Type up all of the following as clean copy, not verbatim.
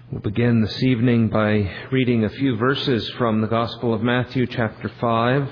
We'll begin this evening by reading a few verses from the Gospel of Matthew, chapter 5,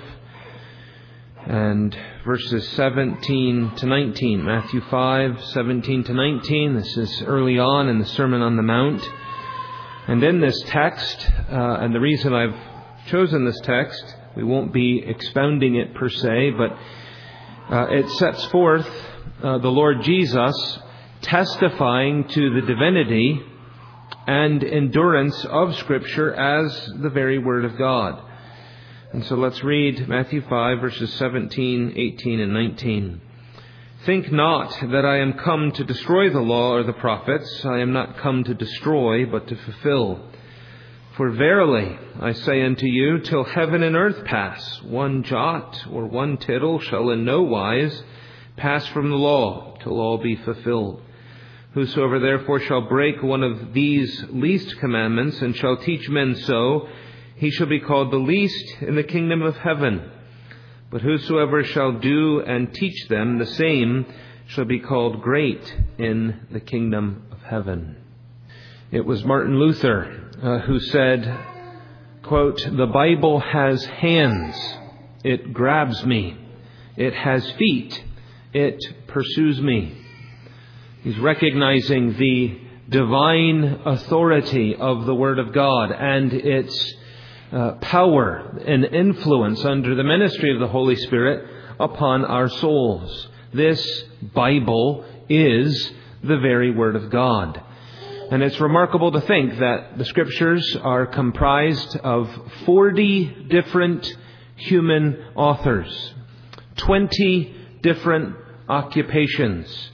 and verses 17 to 19. Matthew 5, 17 to 19. This is early on in the Sermon on the Mount. And in this text, and the reason I've chosen this text, we won't be expounding it per se, but it sets forth the Lord Jesus testifying to the divinity and endurance of Scripture as the very Word of God. And so let's read Matthew 5, verses 17, 18, and 19. Think not that I am come to destroy the law or the prophets. I am not come to destroy, but to fulfill. For verily, I say unto you, till heaven and earth pass, one jot or one tittle shall in no wise pass from the law, till all be fulfilled. Whosoever therefore shall break one of these least commandments, and shall teach men so, he shall be called the least in the kingdom of heaven. But whosoever shall do and teach them, the same shall be called great in the kingdom of heaven. It was Martin Luther who said, quote, "The Bible has hands. It grabs me. It has feet. It pursues me." He's recognizing the divine authority of the Word of God and its power and influence under the ministry of the Holy Spirit upon our souls. This Bible is the very Word of God. And it's remarkable to think that the Scriptures are comprised of 40 different human authors, 20 different occupations,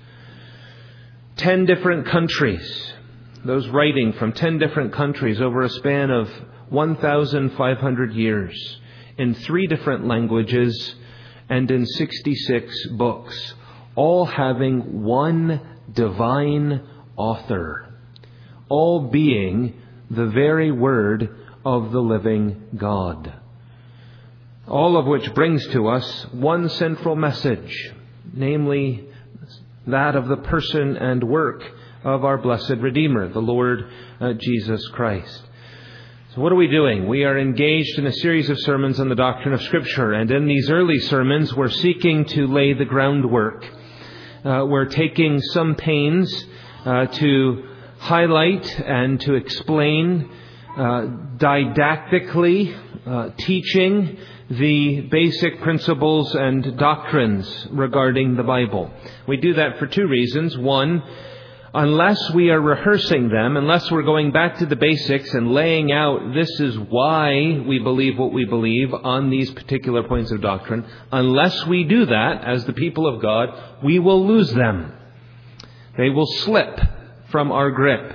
10 different countries, those writing from 10 different countries over a span of 1,500 years, in 3 different languages and in 66 books, all having one divine author, all being the very Word of the living God. All of which brings to us one central message, namely that of the person and work of our blessed Redeemer, the Lord Jesus Christ. So what are we doing? We are engaged in a series of sermons on the doctrine of Scripture, and in these early sermons we're seeking to lay the groundwork. We're taking some pains to highlight and to explain didactically, teaching the basic principles and doctrines regarding the Bible. We do that for 2 reasons. One, unless we are rehearsing them, unless we're going back to the basics and laying out this is why we believe what we believe on these particular points of doctrine, unless we do that as the people of God, we will lose them. They will slip from our grip.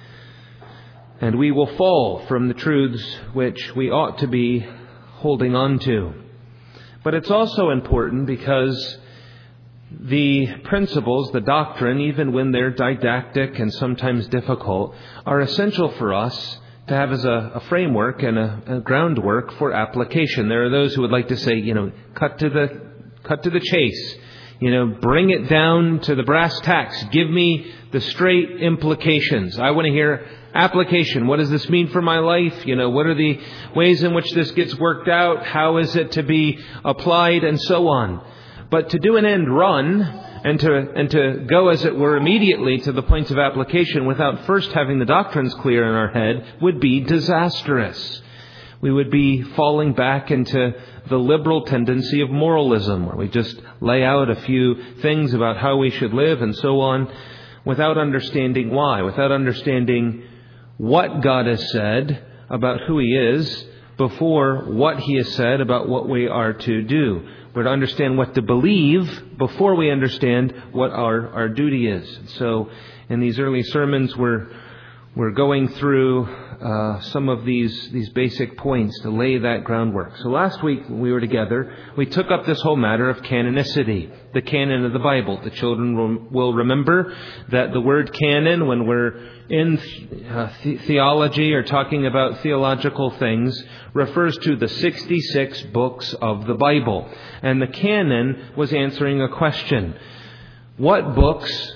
And we will fall from the truths which we ought to be holding on to. But it's also important because the principles, the doctrine, even when they're didactic and sometimes difficult, are essential for us to have as a framework and a groundwork for application. There are those who would like to say, cut to the chase. Bring it down to the brass tacks. Give me the straight implications. I want to hear application. What does this mean for my life? What are the ways in which this gets worked out? How is it to be applied? And so on. But to do an end run and to go, as it were, immediately to the points of application without first having the doctrines clear in our head would be disastrous. We would be falling back into the liberal tendency of moralism, where we just lay out a few things about how we should live and so on, without understanding why, without understanding what God has said about who He is before what He has said about what we are to do. We're to understand what to believe before we understand what our duty is. So in these early sermons, we're going through some of these basic points to lay that groundwork. So last week when we were together, we took up this whole matter of canonicity, the canon of the Bible. The children will remember that the word canon, when we're in theology or talking about theological things, refers to the 66 books of the Bible. And the canon was answering a question. What books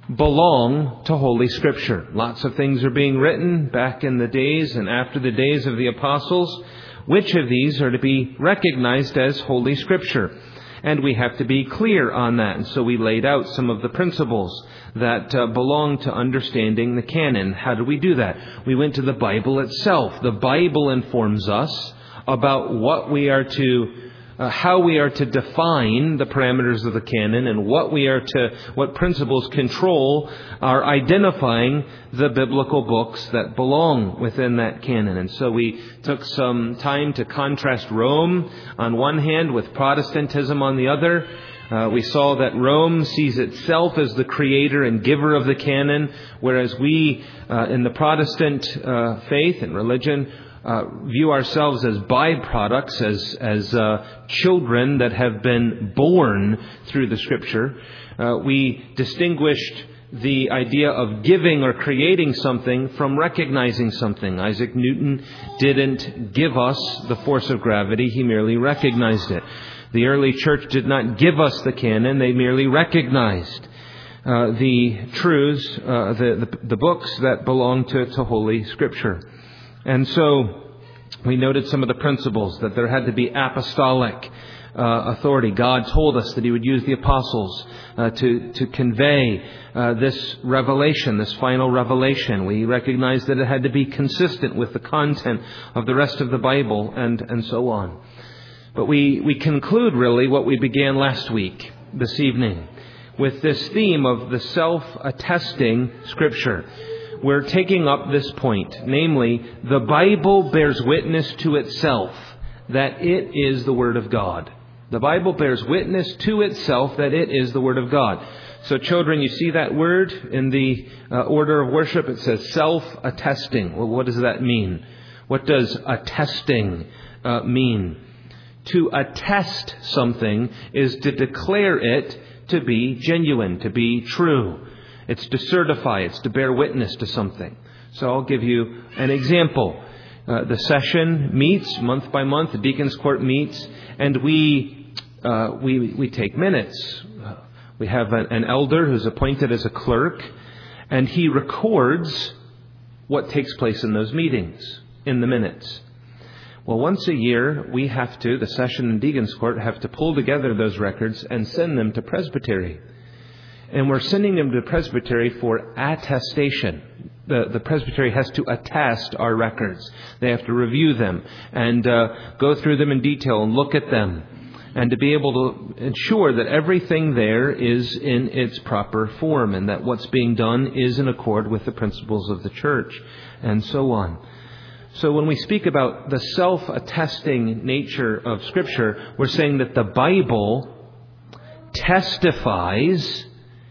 belong to Holy Scripture. Lots of things are being written back in the days and after the days of the apostles. Which of these are to be recognized as Holy Scripture? And we have to be clear on that. And so we laid out some of the principles that belong to understanding the canon. How do we do that? We went to the Bible itself. The Bible informs us about what we are to how we are to define the parameters of the canon, and what principles control our identifying the biblical books that belong within that canon. And so we took some time to contrast Rome on one hand with Protestantism on the other. We saw that Rome sees itself as the creator and giver of the canon, whereas we in the Protestant faith and religion view ourselves as byproducts, as children that have been born through the Scripture. We distinguished the idea of giving or creating something from recognizing something. Isaac Newton didn't give us the force of gravity, he merely recognized it. The early church did not give us the canon, they merely recognized the truths, the books that belong to Holy Scripture. And so we noted some of the principles, that there had to be apostolic authority. God told us that He would use the apostles to convey this revelation, this final revelation. We recognized that it had to be consistent with the content of the rest of the Bible, and so on. But we conclude really what we began last week, this evening, with this theme of the self-attesting Scripture. We're taking up this point, namely, the Bible bears witness to itself that it is the Word of God. The Bible bears witness to itself that it is the Word of God. So children, you see that word in the order of worship. It says self-attesting. Well, what does that mean? What does attesting mean? To attest something is to declare it to be genuine, to be true. It's to certify, it's to bear witness to something. So I'll give you an example. The session meets month by month, the deacons' court meets, and we take minutes. We have an elder who's appointed as a clerk, and he records what takes place in those meetings in the minutes. Well, once a year, we have to, the session and deacons' court, have to pull together those records and send them to presbytery. And we're sending them to the presbytery for attestation. The presbytery has to attest our records. They have to review them and go through them in detail and look at them, and to be able to ensure that everything there is in its proper form and that what's being done is in accord with the principles of the church, and so on. So when we speak about the self-attesting nature of Scripture, we're saying that the Bible testifies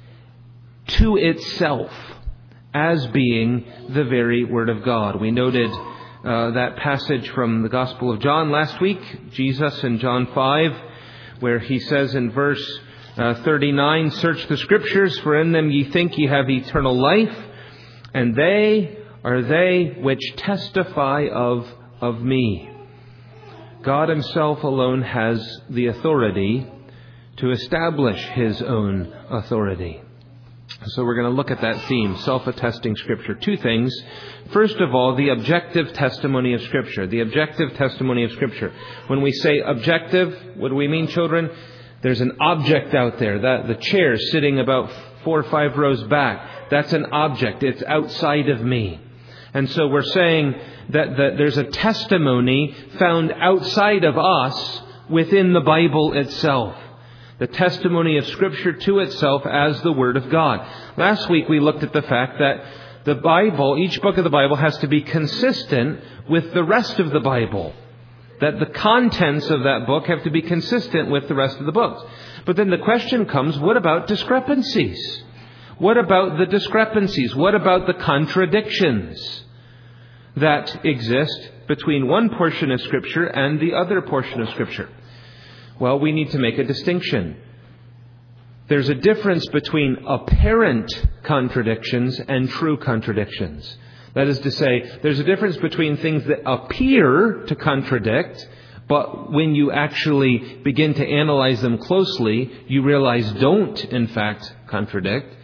to itself as being the very Word of God. We noted that passage from the Gospel of John last week, Jesus in John 5, where He says in verse 39, "Search the Scriptures, for in them ye think ye have eternal life, and they are they which testify of me." God Himself alone has the authority to establish His own authority. So we're going to look at that theme, self-attesting Scripture. Two things. First of all, the objective testimony of Scripture. The objective testimony of Scripture. When we say objective, what do we mean, children? There's an object out there. The chair sitting about 4 or 5 rows back, that's an object. It's outside of me. And so we're saying that there's a testimony found outside of us within the Bible itself. The testimony of Scripture to itself as the Word of God. Last week we looked at the fact that the Bible, each book of the Bible, has to be consistent with the rest of the Bible. That the contents of that book have to be consistent with the rest of the books. But then the question comes, what about discrepancies? What about the discrepancies? What about the contradictions that exist between one portion of Scripture and the other portion of Scripture? Well, we need to make a distinction. There's a difference between apparent contradictions and true contradictions. That is to say, there's a difference between things that appear to contradict, but when you actually begin to analyze them closely, you realize don't, in fact, contradict.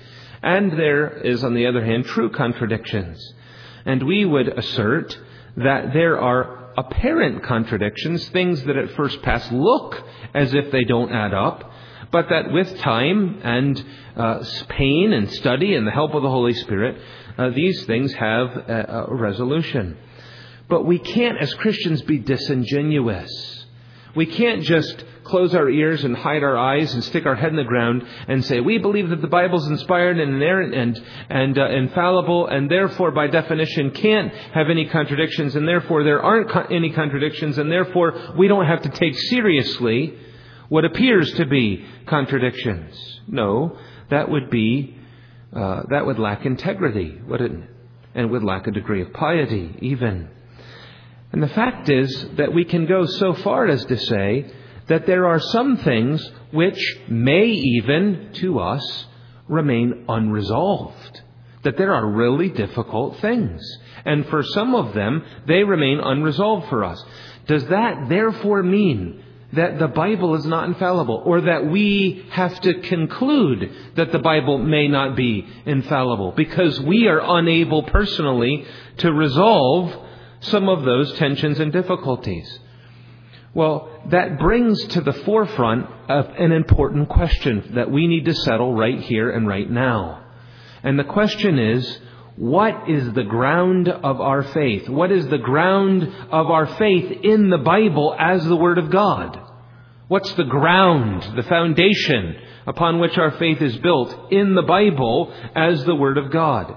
And there is, on the other hand, true contradictions. And we would assert that there are apparent contradictions, things that at first pass look as if they don't add up, but that with time and pain and study and the help of the Holy Spirit, these things have a resolution. But we can't, as Christians, be disingenuous. We can't just close our ears and hide our eyes and stick our head in the ground and say, we believe that the Bible's inspired and inerrant and infallible, and therefore, by definition, can't have any contradictions, and therefore there aren't any contradictions, and therefore we don't have to take seriously what appears to be contradictions. No, that would lack integrity, wouldn't it? And would lack a degree of piety, even. And the fact is that we can go so far as to say that there are some things which may even, to us, remain unresolved. That there are really difficult things. And for some of them, they remain unresolved for us. Does that therefore mean that the Bible is not infallible, or that we have to conclude that the Bible may not be infallible because we are unable personally to resolve some of those tensions and difficulties? Well, that brings to the forefront an important question that we need to settle right here and right now. And the question is, what is the ground of our faith? What is the ground of our faith in the Bible as the Word of God? What's the ground, the foundation upon which our faith is built in the Bible as the Word of God?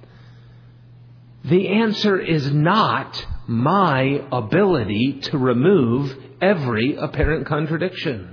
The answer is not my ability to remove every apparent contradiction.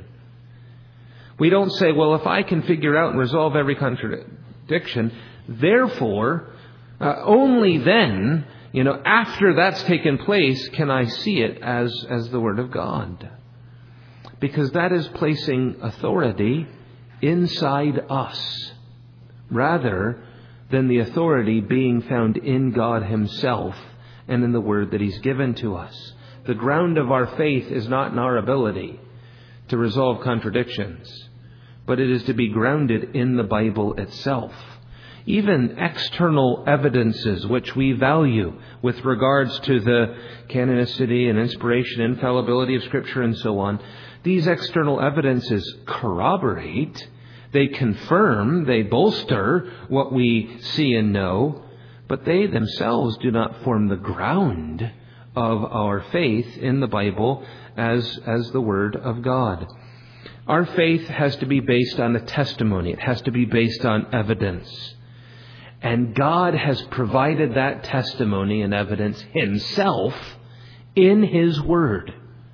We don't say, well, if I can figure out and resolve every contradiction, therefore, only then, after that's taken place, can I see it as the Word of God. Because that is placing authority inside us, rather than the authority being found in God Himself and in the Word that He's given to us. The ground of our faith is not in our ability to resolve contradictions, but it is to be grounded in the Bible itself. Even external evidences which we value with regards to the canonicity and inspiration, infallibility of Scripture and so on, these external evidences corroborate, they confirm, they bolster what we see and know, but they themselves do not form the ground of our faith in the Bible as the Word of God. Our faith has to be based on a testimony. It has to be based on evidence. And God has provided that testimony and evidence Himself in His Word.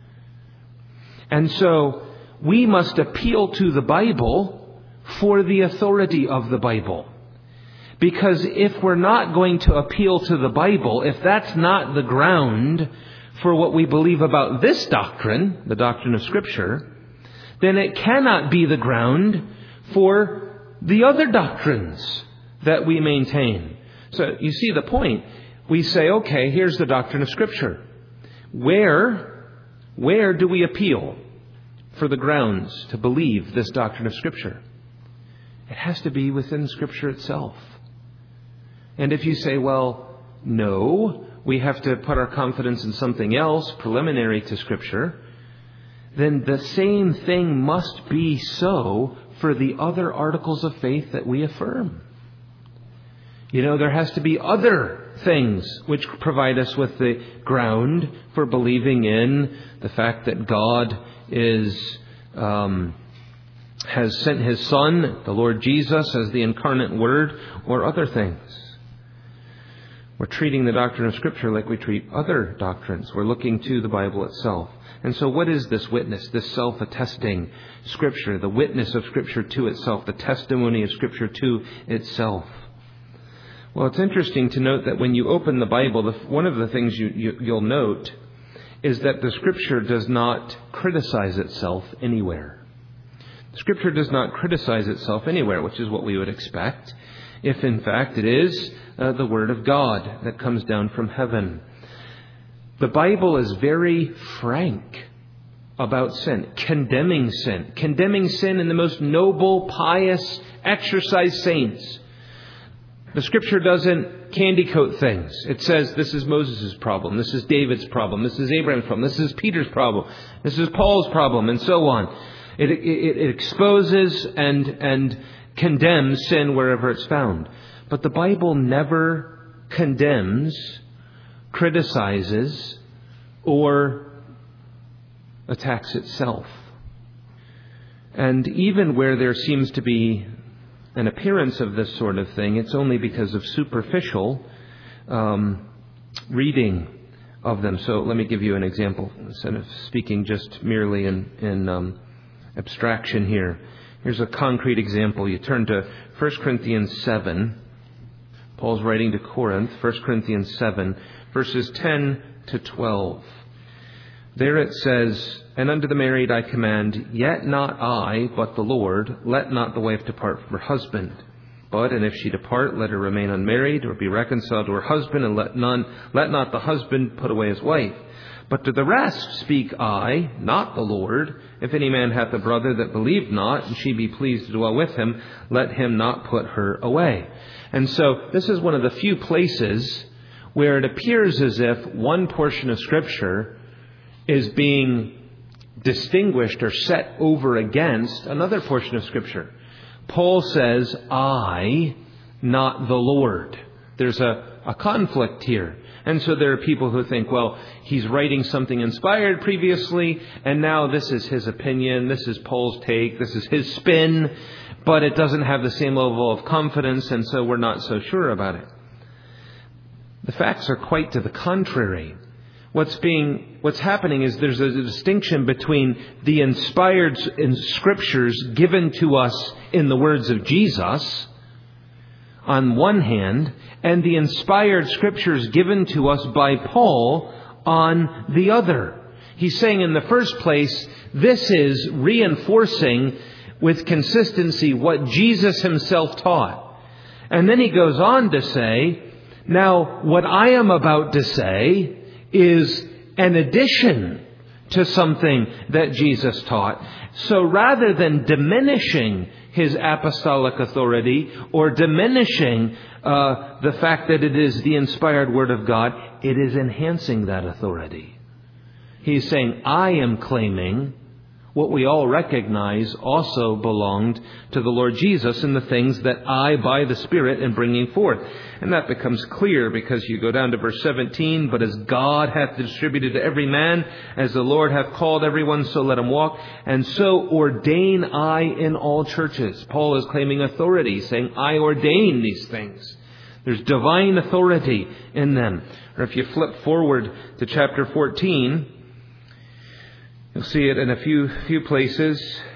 And so we must appeal to the Bible for the authority of the Bible. Because if we're not going to appeal to the Bible, if that's not the ground for what we believe about this doctrine, the doctrine of Scripture, then it cannot be the ground for the other doctrines that we maintain. So you see the point. We say, okay, here's the doctrine of Scripture. Where do we appeal for the grounds to believe this doctrine of Scripture? It has to be within Scripture itself. And if you say, well, no, we have to put our confidence in something else preliminary to Scripture, then the same thing must be so for the other articles of faith that we affirm. There has to be other things which provide us with the ground for believing in the fact that God has sent His Son, the Lord Jesus, as the incarnate Word, or other things. We're treating the doctrine of Scripture like we treat other doctrines. We're looking to the Bible itself. And so what is this witness, this self-attesting Scripture, the witness of Scripture to itself, the testimony of Scripture to itself? Well, it's interesting to note that when you open the Bible, one of the things you'll note is that the Scripture does not criticize itself anywhere. Scripture does not criticize itself anywhere, which is what we would expect, if in fact it is the Word of God that comes down from heaven. The Bible is very frank about sin, condemning sin in the most noble, pious, exercised saints. The Scripture doesn't candy coat things. It says this is Moses' problem, this is David's problem, this is Abraham's problem, this is Peter's problem, this is Paul's problem, and so on. It exposes and condemns sin wherever it's found. But the Bible never condemns, criticizes, or attacks itself. And even where there seems to be an appearance of this sort of thing, it's only because of superficial reading of them. So let me give you an example instead of speaking just merely in abstraction here. Here's a concrete example. You turn to 1 Corinthians 7. Paul's writing to Corinth, 1 Corinthians 7, verses 10 to 12. There it says, "And unto the married I command, yet not I, but the Lord, let not the wife depart from her husband. But, and if she depart, let her remain unmarried, or be reconciled to her husband, and let not the husband put away his wife. But to the rest speak I, not the Lord. If any man hath a brother that believed not, and she be pleased to dwell with him, let him not put her away." And so, this is one of the few places where it appears as if one portion of Scripture is being distinguished or set over against another portion of Scripture. Paul says, I, not the Lord. There's a conflict here. And so there are people who think, well, he's writing something inspired previously, and now this is his opinion, this is Paul's take, this is his spin, but it doesn't have the same level of confidence, and so we're not so sure about it. The facts are quite to the contrary. What's happening is there's a distinction between the inspired scriptures given to us in the words of Jesus on one hand, and the inspired scriptures given to us by Paul on the other. He's saying in the first place, this is reinforcing with consistency what Jesus himself taught. And then he goes on to say, now what I am about to say is an addition to something that Jesus taught. So rather than diminishing his apostolic authority or diminishing the fact that it is the inspired word of God, it is enhancing that authority. He's saying, I am claiming what we all recognize also belonged to the Lord Jesus in the things that I, by the Spirit, am bringing forth. And that becomes clear because you go down to verse 17, but as God hath distributed to every man, as the Lord hath called everyone, so let him walk. And so ordain I in all churches. Paul is claiming authority, saying, I ordain these things. There's divine authority in them. Or if you flip forward to chapter 14, you'll see it in a few places.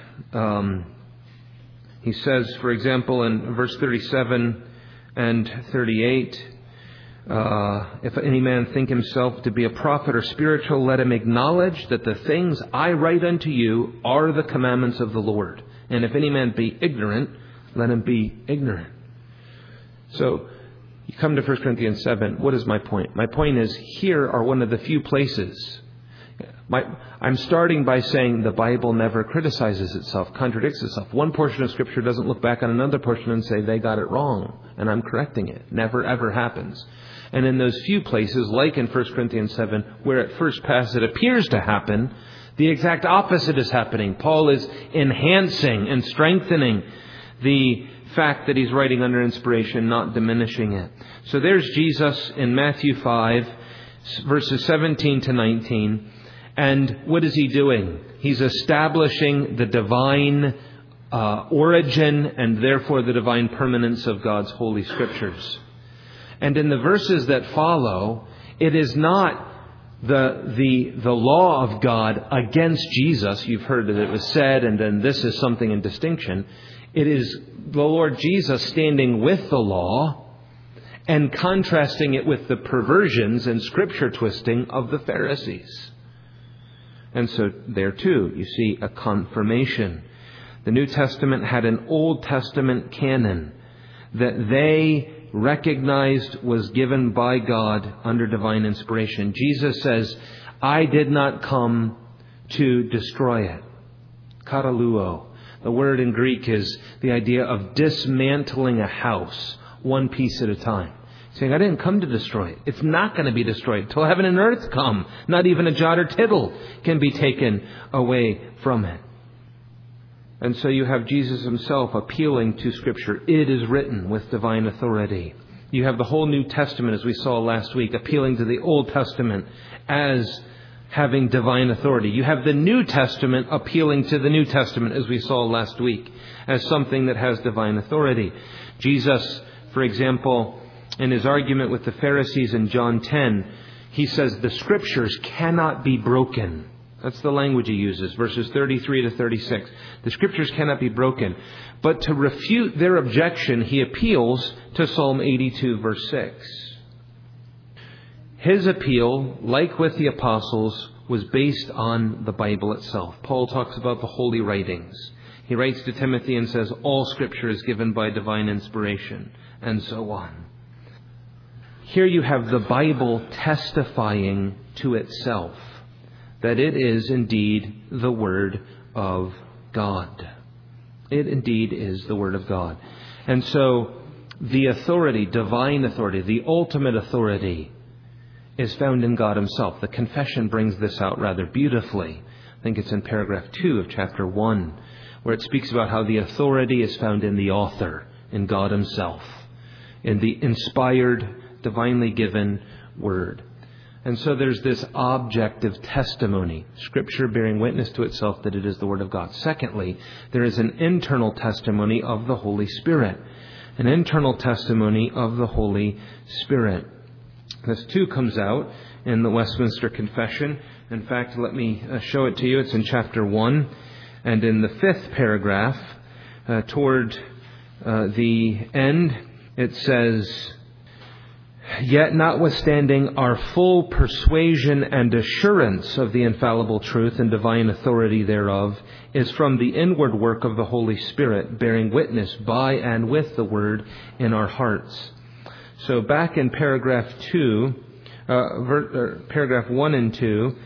He says, for example, in verse 37 and 38, if any man think himself to be a prophet or spiritual, let him acknowledge that the things I write unto you are the commandments of the Lord. And if any man be ignorant, let him be ignorant. So, you come to 1 Corinthians 7. What is my point? My point is, here are one of the few places. I'm starting by saying the Bible never criticizes itself, contradicts itself. One portion of Scripture doesn't look back on another portion and say they got it wrong, and I'm correcting it. Never, ever happens. And in those few places, like in 1 Corinthians 7, where at first pass it appears to happen, the exact opposite is happening. Paul is enhancing and strengthening the fact that he's writing under inspiration, not diminishing it. So there's Jesus in Matthew 5, verses 17 to 19. And what is he doing? He's establishing the divine origin and therefore the divine permanence of God's holy scriptures. And in the verses that follow, it is not the law of God against Jesus. You've heard that it was said, and then this is something in distinction. It is the Lord Jesus standing with the law and contrasting it with the perversions and scripture twisting of the Pharisees. And so there too, you see a confirmation. The New Testament had an Old Testament canon that they recognized was given by God under divine inspiration. Jesus says, I did not come to destroy it. Kataluo. The word in Greek is the idea of dismantling a house. one piece at a time. Saying, I didn't come to destroy it. It's not going to be destroyed till heaven and earth come. Not even a jot or tittle can be taken away from it. And so you have Jesus himself appealing to Scripture. It is written with divine authority. You have the whole New Testament, as we saw last week, appealing to the Old Testament as having divine authority. You have the New Testament appealing to the New Testament, as we saw last week, as something that has divine authority. Jesus, for example, in his argument with the Pharisees in John 10, he says the Scriptures cannot be broken. That's the language he uses, verses 33 to 36. The Scriptures cannot be broken. But to refute their objection, he appeals to Psalm 82, verse 6. His appeal, like with the apostles, was based on the Bible itself. Paul talks about the holy writings. He writes to Timothy and says, all Scripture is given by divine inspiration, and so on. Here you have the Bible testifying to itself that it is indeed the Word of God. It indeed is the Word of God. And so the authority, divine authority, the ultimate authority, is found in God himself. The confession brings this out rather beautifully. I think it's in paragraph 2 of chapter 1, where it speaks about how the authority is found in the author, in God himself, in the inspired, divinely given Word. And so there's this objective testimony, Scripture bearing witness to itself that it is the Word of God. Secondly, there is an internal testimony of the Holy Spirit. An internal testimony of the Holy Spirit. This too comes out in the Westminster Confession. In fact, let me show it to you. It's in chapter 1. And in the 5th paragraph, toward the end, it says, yet notwithstanding our full persuasion and assurance of the infallible truth and divine authority thereof is from the inward work of the Holy Spirit, bearing witness by and with the Word in our hearts. So back in paragraph 2, paragraph 1 and 2,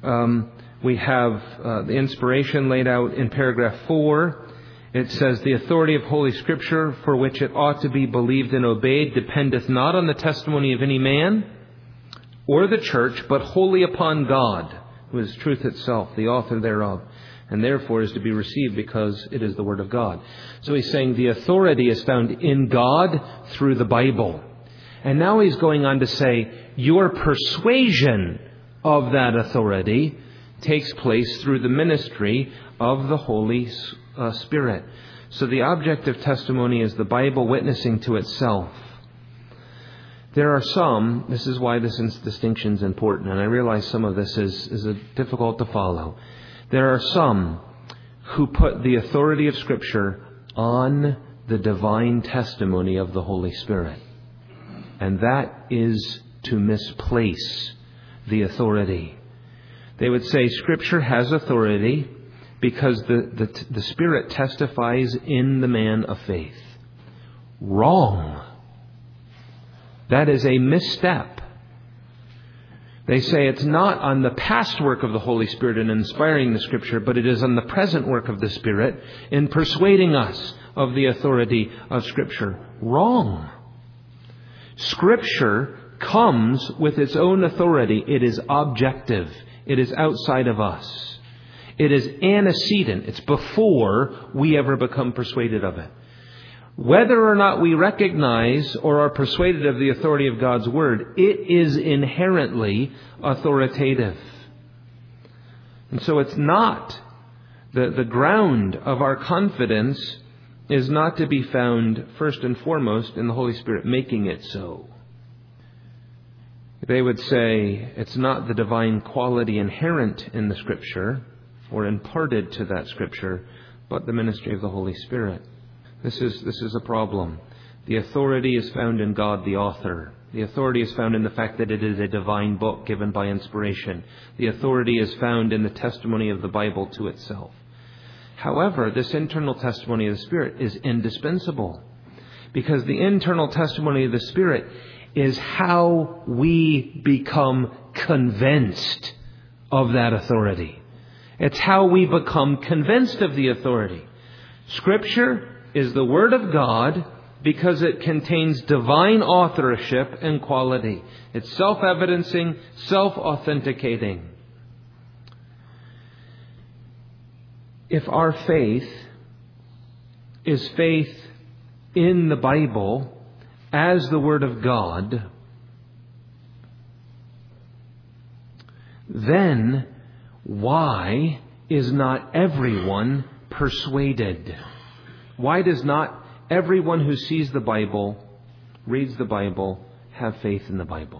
we have the inspiration laid out in paragraph 4. It says, the authority of Holy Scripture, for which it ought to be believed and obeyed, dependeth not on the testimony of any man or the church, but wholly upon God, who is truth itself, the author thereof, and therefore is to be received because it is the Word of God. So he's saying the authority is found in God through the Bible. And now he's going on to say, your persuasion of that authority takes place through the ministry of the Holy Spirit. So the objective testimony is the Bible witnessing to itself. There are some, this is why this distinction is important, and I realize some of this is difficult to follow. There are some who put the authority of Scripture on the divine testimony of the Holy Spirit. And that is to misplace the authority. They would say Scripture has authority because the Spirit testifies in the man of faith. Wrong. That is a misstep. They say it's not on the past work of the Holy Spirit in inspiring the Scripture, but it is on the present work of the Spirit in persuading us of the authority of Scripture. Wrong. Scripture comes with its own authority. It is objective. It is outside of us. It is antecedent. It's before we ever become persuaded of it. Whether or not we recognize or are persuaded of the authority of God's Word, it is inherently authoritative. And so it's not, the ground of our confidence is not to be found first and foremost in the Holy Spirit making it so. They would say it's not the divine quality inherent in the Scripture or imparted to that Scripture, but the ministry of the Holy Spirit. This is a problem. The authority is found in God, the author. The authority is found in the fact that it is a divine book given by inspiration. The authority is found in the testimony of the Bible to itself. However, this internal testimony of the Spirit is indispensable, because the internal testimony of the Spirit is how we become convinced of that authority. It's how we become convinced of the authority. Scripture is the Word of God because it contains divine authorship and quality. It's self-evidencing, self-authenticating. If our faith is faith in the Bible as the Word of God, then why is not everyone persuaded? Why does not everyone who sees the Bible, reads the Bible, have faith in the Bible?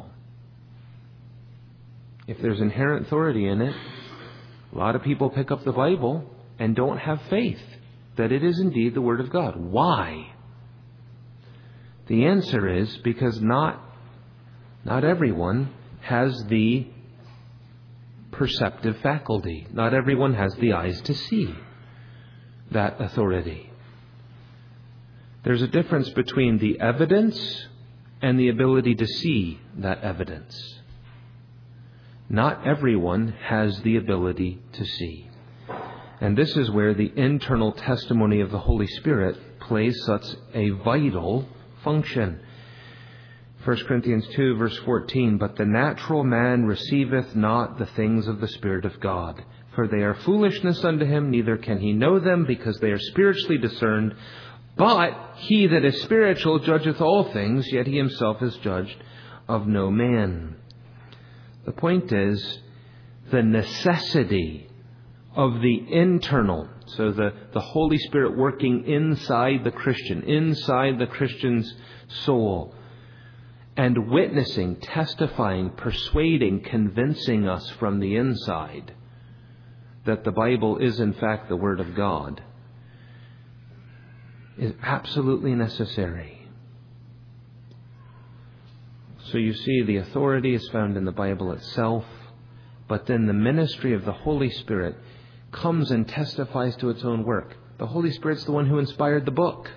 If there's inherent authority in it, a lot of people pick up the Bible and don't have faith that it is indeed the Word of God. Why? The answer is because not everyone has the perceptive faculty. Not everyone has the eyes to see that authority. There's a difference between the evidence and the ability to see that evidence. Not everyone has the ability to see. And this is where the internal testimony of the Holy Spirit plays such a vital function. 1 Corinthians 2 verse 14, "But the natural man receiveth not the things of the Spirit of God, for they are foolishness unto him, neither can he know them, because they are spiritually discerned. But he that is spiritual judgeth all things, yet he himself is judged of no man." The point is the necessity of the internal, so the Holy Spirit working inside the Christian's soul, and witnessing, testifying, persuading, convincing us from the inside that the Bible is in fact the Word of God, is absolutely necessary. So you see, the authority is found in the Bible itself, but then the ministry of the Holy Spirit comes and testifies to its own work. The Holy Spirit's the one who inspired the book.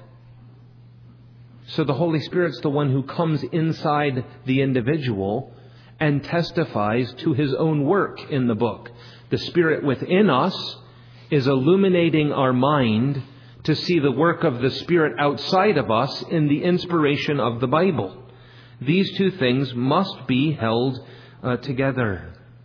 So the Holy Spirit's the one who comes inside the individual and testifies to his own work in the book. The Spirit within us is illuminating our mind to see the work of the Spirit outside of us in the inspiration of the Bible. These two things must be held together.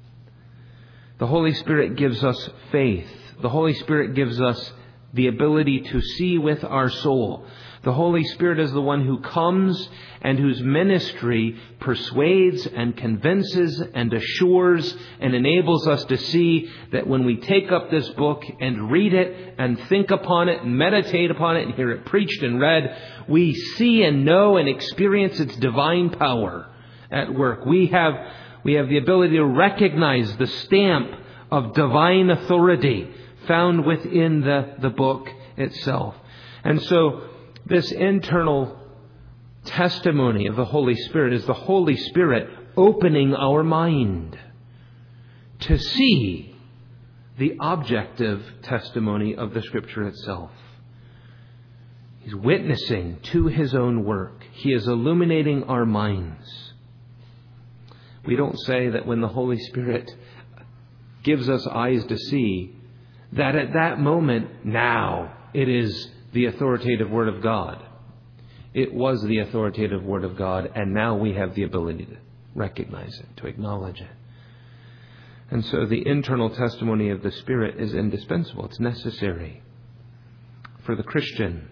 The Holy Spirit gives us faith. The Holy Spirit gives us the ability to see with our soul. The Holy Spirit is the one who comes and whose ministry persuades and convinces and assures and enables us to see that when we take up this book and read it and think upon it and meditate upon it and hear it preached and read, we see and know and experience its divine power at work. We have the ability to recognize the stamp of divine authority found within the book itself. And so this internal testimony of the Holy Spirit is the Holy Spirit opening our mind to see the objective testimony of the Scripture itself. He's witnessing to His own work. He is illuminating our minds. We don't say that when the Holy Spirit gives us eyes to see, that at that moment, now, it is the authoritative Word of God. It was the authoritative Word of God, and now we have the ability to recognize it, to acknowledge it. And so the internal testimony of the Spirit is indispensable. It's necessary for the Christian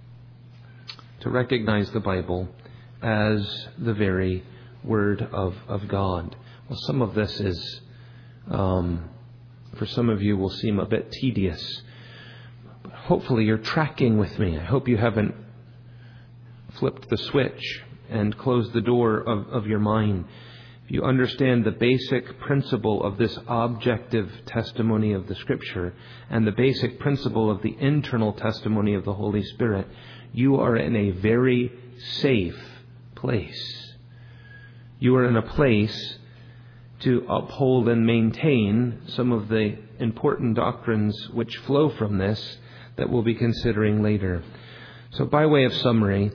to recognize the Bible as the very Word of God. Well, some of this is, for some of you, will seem a bit tedious. But hopefully you're tracking with me. I hope you haven't flipped the switch and closed the door of your mind. If you understand the basic principle of this objective testimony of the Scripture and the basic principle of the internal testimony of the Holy Spirit, you are in a very safe place. You are in a place to uphold and maintain some of the important doctrines which flow from this that we'll be considering later. So by way of summary,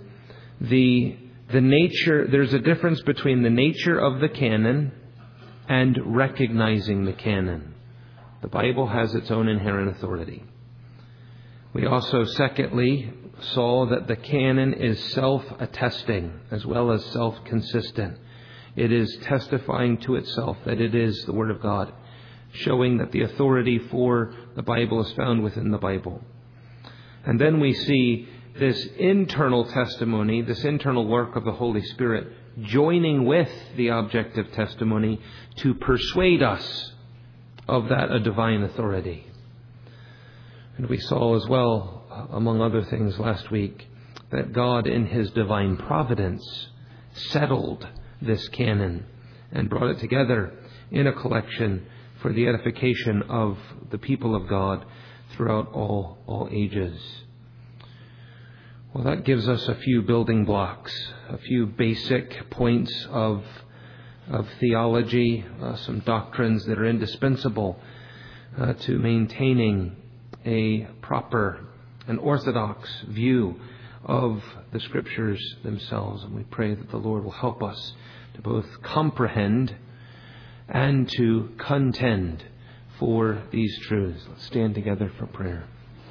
there's a difference between the nature of the canon and recognizing the canon. The Bible has its own inherent authority. We also, secondly, saw that the canon is self-attesting as well as self-consistent. It is testifying to itself that it is the Word of God, showing that the authority for the Bible is found within the Bible. And then we see this internal testimony, this internal work of the Holy Spirit, joining with the objective testimony to persuade us of that a divine authority. And we saw as well, among other things last week, that God in His divine providence settled this canon and brought it together in a collection for the edification of the people of God throughout all ages. Well, that gives us a few building blocks, a few basic points of theology, some doctrines that are indispensable to maintaining a proper and orthodox view of the Scriptures themselves. And we pray that the Lord will help us to both comprehend and to contend for these truths. Let's stand together for prayer.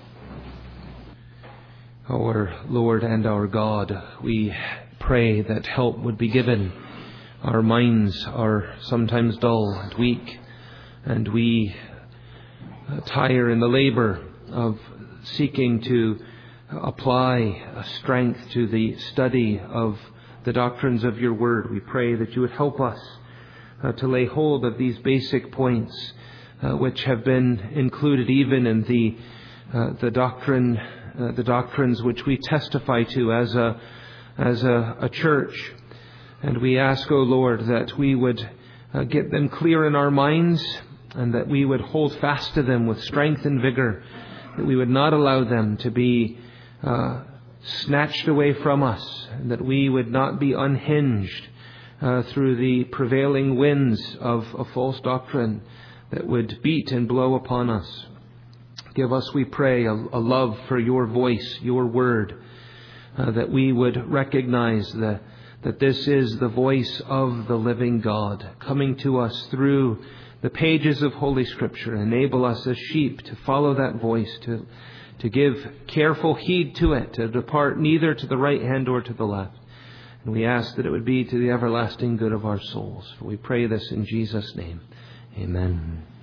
Our Lord and our God, we pray that help would be given. Our minds are sometimes dull and weak, and we tire in the labor of seeking to apply strength to the study of the doctrines of your Word. We pray that you would help us to lay hold of these basic points which have been included even in the doctrines which we testify to as a church. And we ask, O Lord, that we would get them clear in our minds, and that we would hold fast to them with strength and vigor, that we would not allow them to be snatched away from us, and that we would not be unhinged through the prevailing winds of a false doctrine that would beat and blow upon us. Give us, we pray, a love for your voice, your word, that we would recognize that this is the voice of the living God coming to us through the pages of Holy Scripture. Enable us as sheep to follow that voice, to give careful heed to it, to depart neither to the right hand or to the left. And we ask that it would be to the everlasting good of our souls. For we pray this in Jesus' name. Amen.